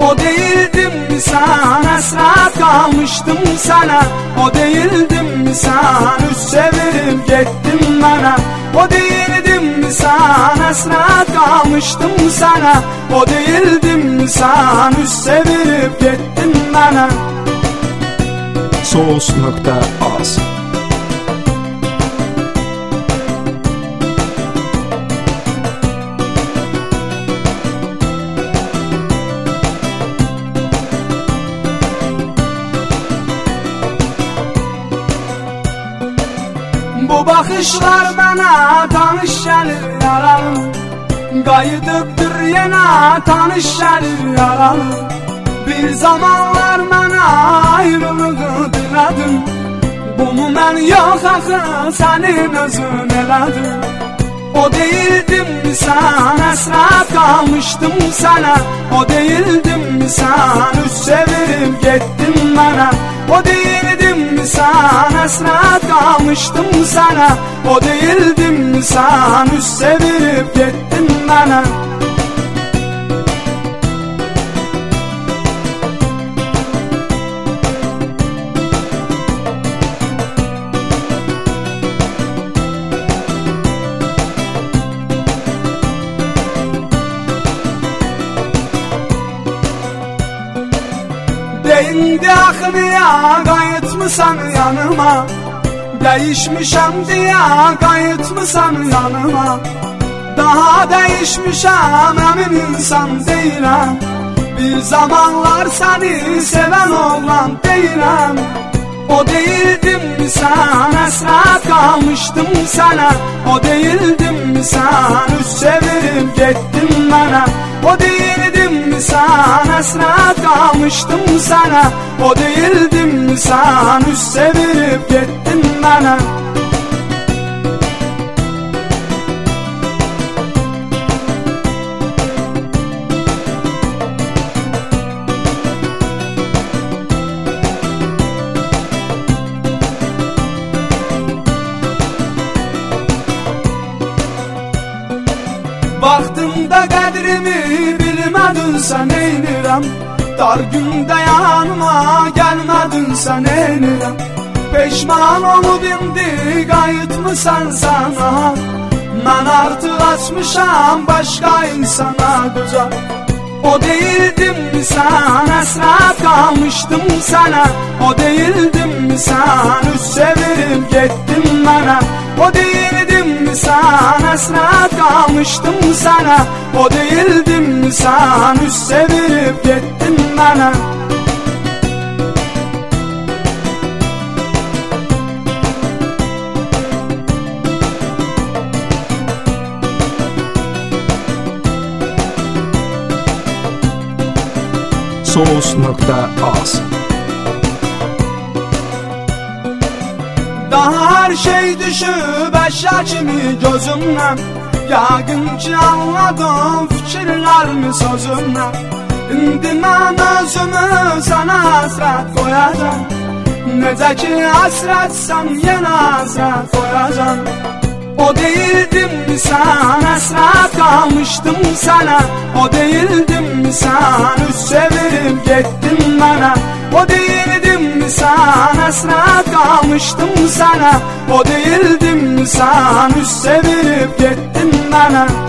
O değildim mi sen, hasret kalmıştım sana. O değildim mi sen, üst çevirip gittin bana. O değildim mi sen, hasret kalmıştım sana. O değildim mi sen, üst çevirip gittin bana. Sos.az Bu bakışlar bana tanış gelir yaralı. Qayıdıbdır yenə tanış gelir yaralı. Bir zamanlar mənə ayrılığı dilədim. Bunu mən yox axı sənin özün elədin. O değildim mi sen, hasret kalmıştım sana. O değildim mi sen, üst çevirip gittin bana. O değildim mi sen, hasret kalmıştım sana. O değildim mi sen, üst çevirip gittin bana. Deyindi axı niyə qayıtmısan yanıma. Dəyişmişəm deyə qayıtmısan yanıma. Daha dəyişmişəm, əmin insan deyirəm. Bir zamanlar səni sevən oğlan deyirəm. O değildim mi sen, hasret kalmıştım sana. O değildim mi sen, üst çevirip gittin bana. O değildim mi sen, hasret kalmıştım sana. O değildim mi sen, üst çevirip gittin bana. Vaxtımda qədrimi bilmədin sən neynirəm. Dar gündə yanıma gəlmədin sən neynirəm. Peşman olub indi qayıtmısan sana. Mən artıq açmışam başqa insana qucaq. O değildim mi sen, hasret kalmıştım sana. O değildim mi sen, üst çevirip gittin bana. O değildim mi sen, hasret kalmıştım sana. O değildim mi sen, üst çevirip gittin bana. Sos.az Daha her şey düşüp eşya kimi gözümden. Yəqin ki anladım fikirlərimi sözümdən. İndi mən özümü sana hasret koyacağım. Necə ki hasretsən yenə hasret koyacağım. O değildim mi sen, hasret kalmıştım sana. O değildim mi sen, üst çevirip gittin bana. O değildim mi sen, hasret kalmıştım sana. O değildim mi sen, üst çevirip gittin bana.